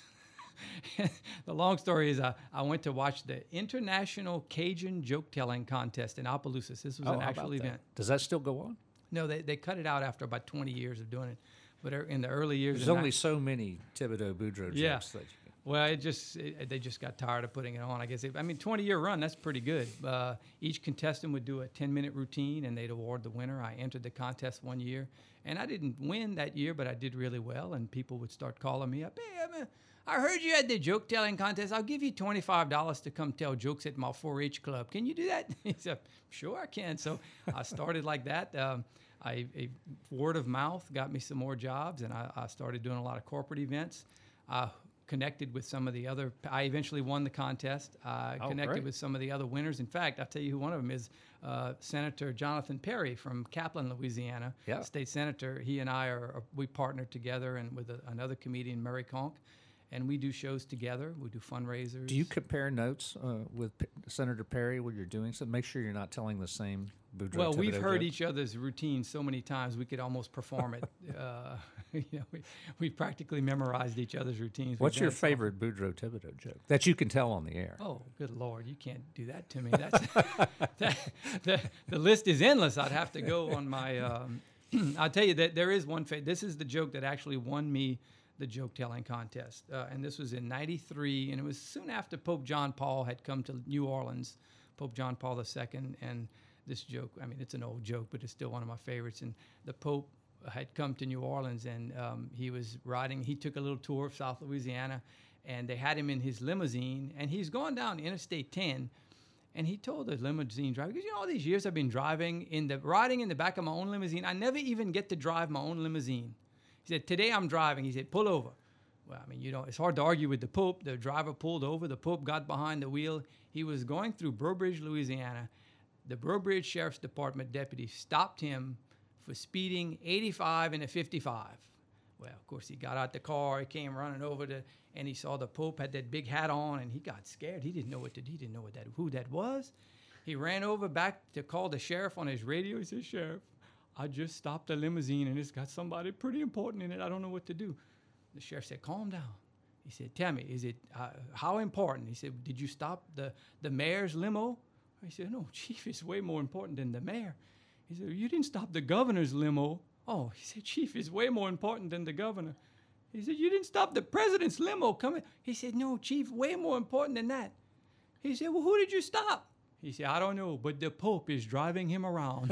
I: The long story is I, I went to watch the International Cajun Joke Telling Contest in Opelousas. This was
A: Oh,
I: an
A: how
I: actual
A: about that?
I: event.
A: Does that still go on?
I: No, they, they cut it out after about twenty years of doing it. But er- in the early years,
A: There's
I: in
A: only
I: ni-
A: so many Thibodeau Boudreaux
I: Yeah.
A: jokes that you can.
I: well, it just it, they just got tired of putting it on. I guess. It, I mean, twenty year run, that's pretty good. Uh, each contestant would do a ten minute routine, and they'd award the winner. I entered the contest one year, and I didn't win that year, but I did really well. And people would start calling me up. Hey, I'm a, I heard you had the joke telling contest. I'll give you twenty five dollars to come tell jokes at my four H club. Can you do that? He said, sure, I can. So I started like that. Um, I, a word of mouth got me some more jobs, and I, I started doing a lot of corporate events. I connected with some of the other. I eventually won the contest. I
A: Oh,
I: connected
A: great.
I: with some of the other winners. In fact, I'll tell you who one of them is. Uh, Senator Jonathan Perry from Kaplan, Louisiana,
A: Yeah.
I: state senator. He and I are, are we partnered together, and with a, another comedian, Murray Conk, and we do shows together. We do fundraisers.
A: Do you compare notes uh, with P- Senator Perry when you're doing something? Make sure you're not telling the same Boudreaux
I: Well, we've
A: Thibodeau
I: heard
A: joke.
I: each other's routines so many times we could almost perform it. uh, you know, we, we practically memorized each other's routines. We've
A: What's
I: done
A: your
I: it so often.
A: favorite Boudreaux Thibodeau joke that you can tell on the air?
I: Oh, good Lord, you can't do that to me. That's that, the, the list is endless. I'd have to go on my. Um, I'll tell you that there is one. Fa- this is the joke that actually won me the joke telling contest, uh, and this was in ninety-three, and it was soon after Pope John Paul had come to New Orleans, Pope John Paul the Second, and this joke. I mean, it's an old joke, but it's still one of my favorites. And the Pope had come to New Orleans, and um, he was riding. He took a little tour of South Louisiana, and they had him in his limousine, and he's going down Interstate ten, and he told the limousine driver, because you know all these years I've been driving in the riding in the back of my own limousine, I never even get to drive my own limousine. He said, today I'm driving. He said, pull over. Well, I mean, you know, it's hard to argue with the Pope. The driver pulled over. The Pope got behind the wheel. He was going through Burbridge, Louisiana. The Burbridge Sheriff's Department deputy stopped him for speeding eighty-five and a fifty-five. Well, of course, he got out the car. He came running over to, and he saw the Pope had that big hat on, and he got scared. He didn't know what to, he didn't know what that who that was. He ran over back to call the sheriff on his radio. He said, "Sheriff, I just stopped a limousine, and it's got somebody pretty important in it. I don't know what to do." The sheriff said, "Calm down." He said, "Tell me, is it uh, how important?" He said, "Did you stop the, the mayor's limo?" He said, "No, Chief, it's way more important than the mayor." He said, "You didn't stop the governor's limo." Oh, he said, "Chief, it's way more important than the governor." He said, "You didn't stop the president's limo coming." He said, "No, Chief, way more important than that." He said, "Well, who did you stop?" He said, "I don't know, but the Pope is driving him around."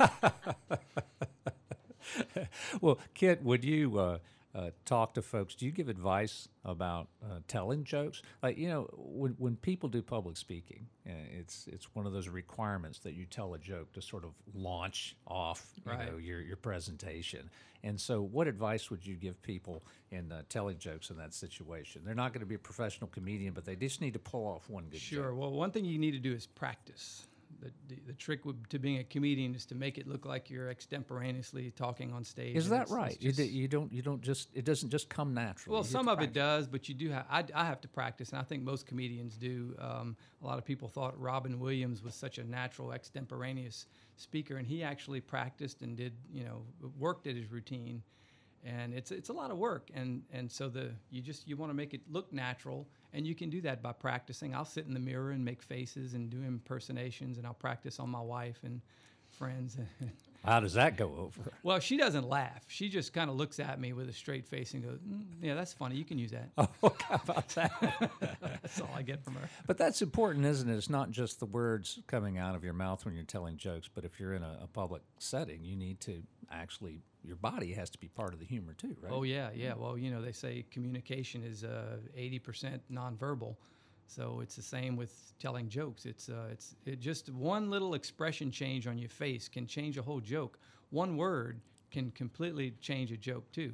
A: Well, Kit, would you uh, uh, talk to folks? Do you give advice about uh, telling jokes? Like, you know, when when people do public speaking, uh, it's it's one of those requirements that you tell a joke to sort of launch off, you
I: Right.
A: know, your your presentation. And so, what advice would you give people in uh, telling jokes in that situation? They're not going to be a professional comedian, but they just need to pull off one good
I: Sure.
A: joke.
I: Well, one thing you need to do is practice. The, the, the trick with, to being a comedian is to make it look like you're extemporaneously talking on stage.
A: Is
I: and
A: that
I: it's-
A: right?
I: it's
A: You,
I: just-
A: d- you don't you don't just it doesn't just come naturally.
I: Well,
A: You have
I: some
A: to
I: of it
A: practice.
I: does, but you do have. I, I have to practice, and I think most comedians do. Um, a lot of people thought Robin Williams was such a natural extemporaneous speaker, and he actually practiced and did, you know, worked at his routine, and it's it's a lot of work, and and so the you just you want to make it look natural, and you can do that by practicing. I'll sit in the mirror and make faces and do impersonations, and I'll practice on my wife and friends.
A: How does that go over?
I: Well, she doesn't laugh. She just kind of looks at me with a straight face and goes, mm, "Yeah, that's funny. You can use that."
A: Oh, how about that?
I: That's all I get from her.
A: But that's important, isn't it? It's not just the words coming out of your mouth when you're telling jokes, but if you're in a, a public setting, you need to actually, your body has to be part of the humor too, right?
I: Oh yeah, yeah. Well, you know, they say communication is uh, eighty percent nonverbal, so it's the same with telling jokes. It's uh, it's it just one little expression change on your face can change a whole joke. One word can completely change a joke too.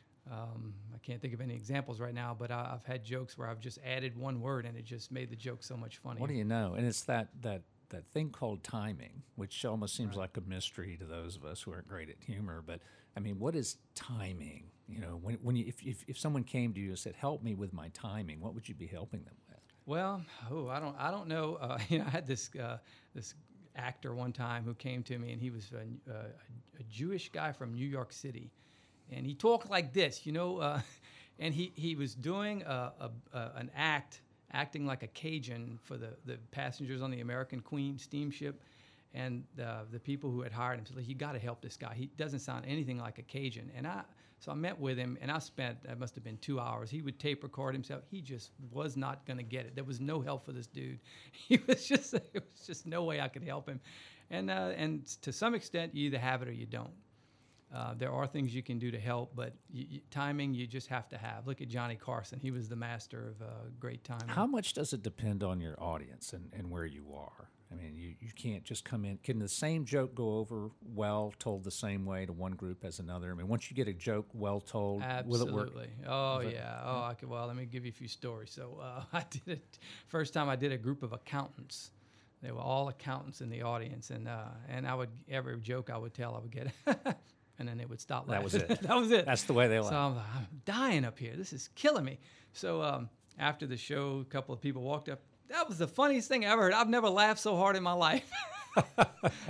I: Um, I can't think of any examples right now, but I, I've had jokes where I've just added one word and it just made the joke so much funnier.
A: What do you know? And it's that that that thing called timing, which almost seems like a mystery to those of us who aren't great at humor. But I mean, what is timing? You know, when when you if if, if someone came to you and said, "Help me with my timing," what would you be helping them with?
I: Well, oh, I don't, I don't know. Uh, you know, I had this uh, this actor one time who came to me, and he was a, a, a Jewish guy from New York City, and he talked like this, you know, uh, and he, he was doing a, a, a, an act, acting like a Cajun for the, the passengers on the American Queen steamship, and uh, the people who had hired him said, "You got to help this guy. He doesn't sound anything like a Cajun." And I, so I met with him, and I spent, that must have been two hours. He would tape record himself. He just was not going to get it. There was no help for this dude. He was just, it was just no way I could help him. And uh, and to some extent, you either have it or you don't. Uh, there are things you can do to help, but y y timing you just have to have. Look at Johnny Carson. He was the master of uh, great timing.
A: How much does it depend on your audience and, and where you are? I mean, you, you can't just come in. Can the same joke go over well, told the same way to one group as another? I mean, once you get a joke well told, will it work?
I: Absolutely. Oh,
A: Is it-
I: yeah. Oh, I could, well, let me give you a few stories. So uh, I did it, first time I did a group of accountants. They were all accountants in the audience, and uh, and I would, every joke I would tell, I would get, and then they would stop laughing.
A: That was it.
I: That was it.
A: That's the way they laugh.
I: So I'm, like, I'm dying up here. This is killing me. So um, after the show, a couple of people walked up. That was the funniest thing I ever heard. I've never laughed so hard in my life. uh,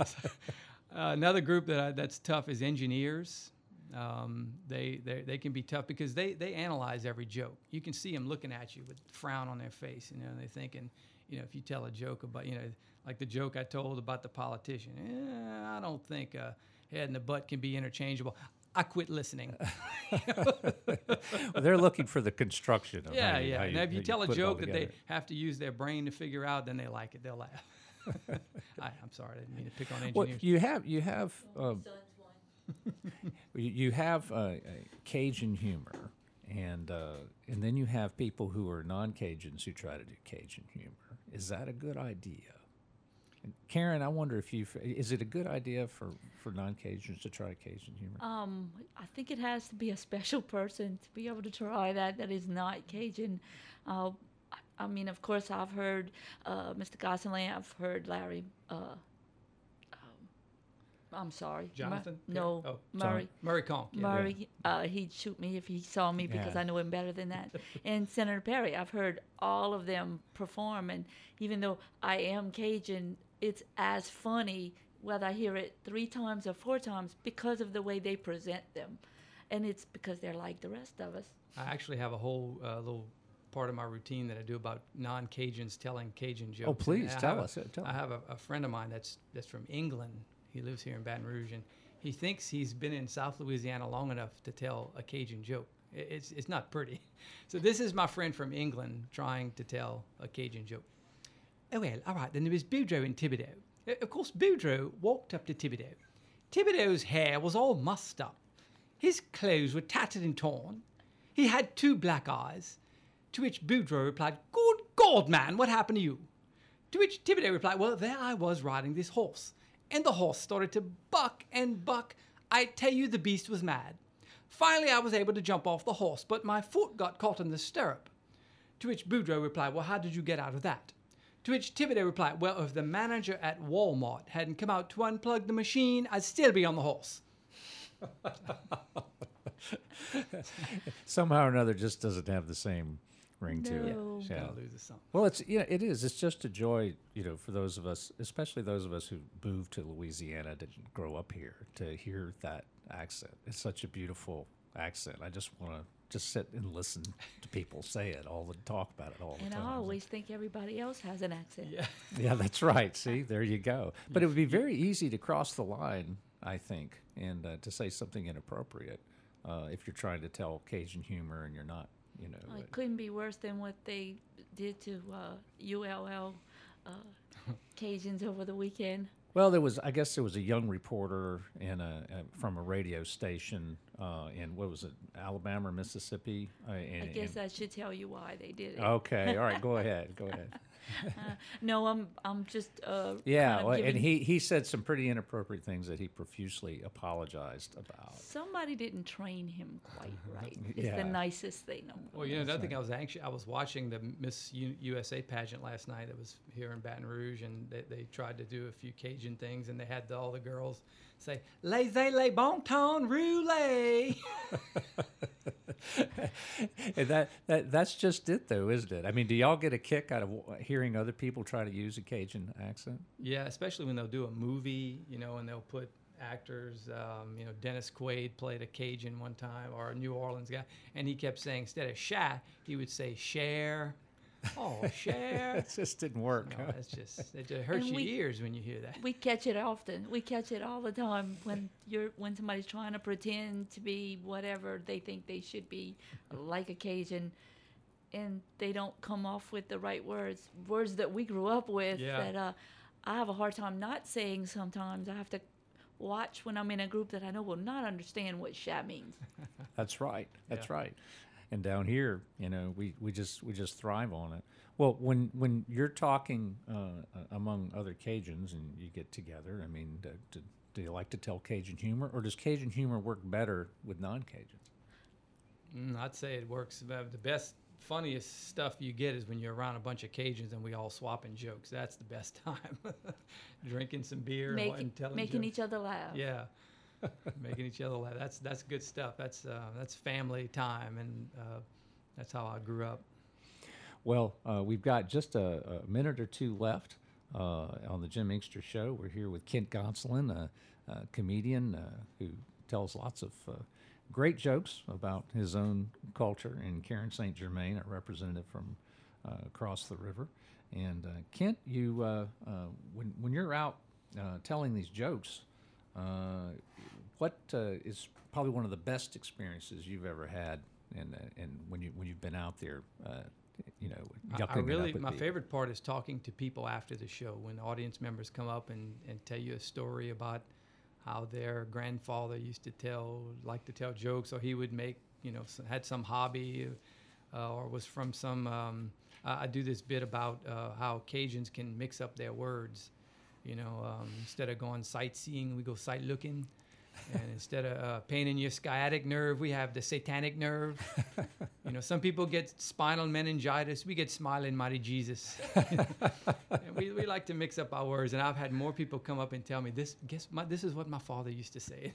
I: another group that I, that's tough is engineers. Um, they, they they can be tough because they, they analyze every joke. You can see them looking at you with a frown on their face. You know, they're thinking, you know, if you tell a joke about, you know, like the joke I told about the politician. Eh, I don't think a head and a butt can be interchangeable. I quit listening.
A: Well, they're looking for the construction of
I: Yeah,
A: how you,
I: yeah.
A: how
I: And
A: you,
I: if you
A: how
I: tell a
A: put it all
I: joke that they
A: together.
I: have to use their brain to figure out, then they like it. They'll laugh. I, I'm sorry, I didn't mean to pick on
A: Well,
I: engineers.
A: you have you have um, you you have uh, Cajun humor, and uh, and then you have people who are non-Cajuns who try to do Cajun humor. Is that a good idea? And Karen, I wonder if you is it a good idea for for non-Cajuns to try Cajun humor?
B: Um, I think it has to be a special person to be able to try that. That is not Cajun. Uh, I, I mean, of course, I've heard uh, Mister Gosselin. I've heard Larry. Uh, um, I'm sorry, Mur-
I: Jonathan?
B: no,
I: Oh,
B: Murray.
I: Murray Conk. Yeah.
B: Murray, uh, he'd shoot me if he saw me because
A: Yeah.
B: I know him better than that. And Senator Perry, I've heard all of them perform, and even though I am Cajun, it's as funny whether I hear it three times or four times because of the way they present them, and it's because they're like the rest of us.
I: I actually have a whole uh, little part of my routine that I do about non-Cajuns telling Cajun jokes.
A: Oh, please,
I: And I
A: tell
I: have
A: us,
I: A,
A: uh, tell
I: I have a, a friend of mine that's that's from England. He lives here in Baton Rouge, and he thinks he's been in South Louisiana long enough to tell a Cajun joke. I- It's it's not pretty. So this is my friend from England trying to tell a Cajun joke. Oh well, all right. Then there was Boudreaux in Thibodeau. Uh, Of course, Boudreaux walked up to Thibodeau. Thibodeau's hair was all mussed up. His clothes were tattered and torn. He had two black eyes. To which Boudreaux replied, "Good God, man, what happened to you?" To which Thibodeau replied, "Well, there I was riding this horse, and the horse started to buck and buck. I tell you, the beast was mad. Finally, I was able to jump off the horse, but my foot got caught in the stirrup." To which Boudreaux replied, "Well, how did you get out of that?" To which Thibodeau replied, "Well, if the manager at Walmart hadn't come out to unplug the machine, I'd still be on the horse."
A: Somehow or another, just doesn't have the same ring to it.
B: No.
A: Yeah.
I: Gonna lose the song.
A: Well, it's yeah, it is. It's just a joy, you know, for those of us, especially those of us who moved to Louisiana, didn't grow up here, to hear that accent. It's such a beautiful accent. I just want to just sit and listen to people say it all the talk about it all the
B: And
A: time.
B: I always think everybody else has an accent.
I: Yeah.
A: Yeah, that's right. See, there you go. But it would be very easy to cross the line, I think, and uh, to say something inappropriate uh, if you're trying to tell Cajun humor and you're not, you know.
B: Well,
A: uh,
B: it couldn't be worse than what they did to uh, U L L uh, Cajuns over the weekend.
A: Well, there was, I guess, there was a young reporter in a, a from a radio station uh, in what was it, Alabama or Mississippi? Uh, and,
B: I guess
A: and-
B: I should tell you why they did it.
A: Okay, all right, go ahead, go ahead.
B: Uh, no, I'm I'm just uh,
A: Yeah,
B: kind of
A: well, and
B: giving-
A: he he said some pretty inappropriate things that he profusely apologized about.
B: somebody didn't train him quite right. It's
A: Yeah.
B: the nicest thing. I'm
I: Well, you know, another thing I was anxious. I was watching the Miss U- USA pageant last night. That was here in Baton Rouge, and they, they tried to do a few Cajun things, and they had the, all the girls say "Laissez les bon ton rouler."
A: And that, that that's just it, though, isn't it? I mean, do y'all get a kick out of w- hearing other people try to use a Cajun accent?
I: Yeah, especially when they'll do a movie, you know, and they'll put actors. Um, you know, Dennis Quaid played a Cajun one time, or a New Orleans guy, and he kept saying instead of "shy," he would say "share." Oh, share.
A: It just didn't work.
I: No,
A: huh?
I: it's just it just hurts
B: And
I: your
B: we-
I: ears when you hear that.
B: We catch it often. We catch it all the time when you're when somebody's trying to pretend to be whatever they think they should be, like a Cajun, and they don't come off with the right words, words that we grew up with.
I: Yeah.
B: That uh, I have a hard time not saying sometimes. I have to watch when I'm in a group that I know will not understand what "sha" means.
A: That's right. That's
I: Yeah.
A: right. And down here, you know, we, we just we just thrive on it. Well, when when you're talking uh, uh, among other Cajuns and you get together, I mean, do, do, do you like to tell Cajun humor, or does Cajun humor work better with non-Cajuns?
I: Mm, I'd say it works. Uh, The best, funniest stuff you get is when you're around a bunch of Cajuns and we all swapping jokes. That's the best time. Drinking some beer and,
B: Making
I: and telling
B: making
I: jokes.
B: each other laugh.
I: Yeah, making each other laugh. That's that's good stuff. That's uh, that's family time, and uh, that's how I grew up.
A: Well, uh, we've got just a, a minute or two left uh, on the Jim Inkster Show. We're here with Kent Gonsolin, a, a comedian uh, who tells lots of uh, great jokes about his own culture, and Karen Saint Germain, a representative from uh, across the river. And uh, Kent, you uh, uh, when when you're out uh, telling these jokes, uh, what uh, is probably one of the best experiences you've ever had, and uh, and when you when you've been out there, uh, you know,
I: I- I
A: yucking it
I: really,
A: up with
I: my
A: people?
I: favorite part is talking to people after the show when audience members come up and, and tell you a story about how their grandfather used to tell, like to tell jokes, or he would make, you know, s- had some hobby, uh, or was from some. Um, I I do this bit about uh, how Cajuns can mix up their words. You know, um, instead of going sightseeing, we go sight looking. And instead of uh, pain in your sciatic nerve, we have the satanic nerve. You know, some people get spinal meningitis. We get smiling mighty Jesus. And we, we like to mix up our words. And I've had more people come up and tell me, this guess my, this is what my father used to say.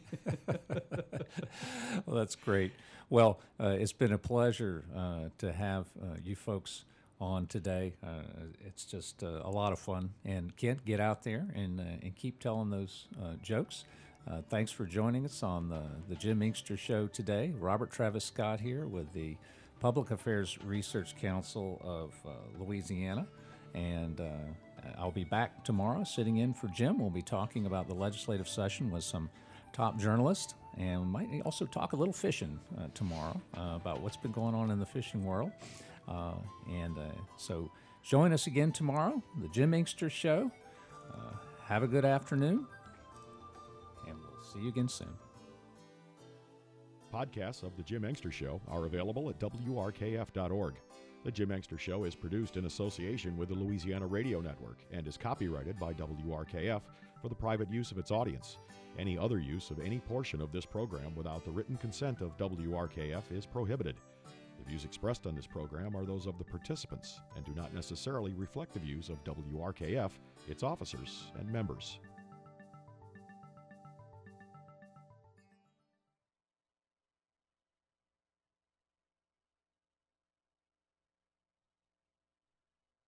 A: Well, that's great. Well, uh, it's been a pleasure uh, to have uh, you folks on today. Uh, it's just uh, a lot of fun. And Kent, get out there and, uh, and keep telling those uh, jokes. Uh, thanks for joining us on the, the Jim Inkster Show today. Robert Travis Scott here with the Public Affairs Research Council of uh, Louisiana. And uh, I'll be back tomorrow sitting in for Jim. We'll be talking about the legislative session with some top journalists. And we might also talk a little fishing uh, tomorrow uh, about what's been going on in the fishing world. Uh, and uh, so join us again tomorrow, the Jim Inkster Show. Uh, have a good afternoon. And we'll see you again soon.
J: Podcasts of The Jim Inkster Show are available at W R K F dot org. The Jim Inkster Show is produced in association with the Louisiana Radio Network and is copyrighted by W R K F for the private use of its audience. Any other use of any portion of this program without the written consent of W R K F is prohibited. The views expressed on this program are those of the participants and do not necessarily reflect the views of W R K F, its officers, and members.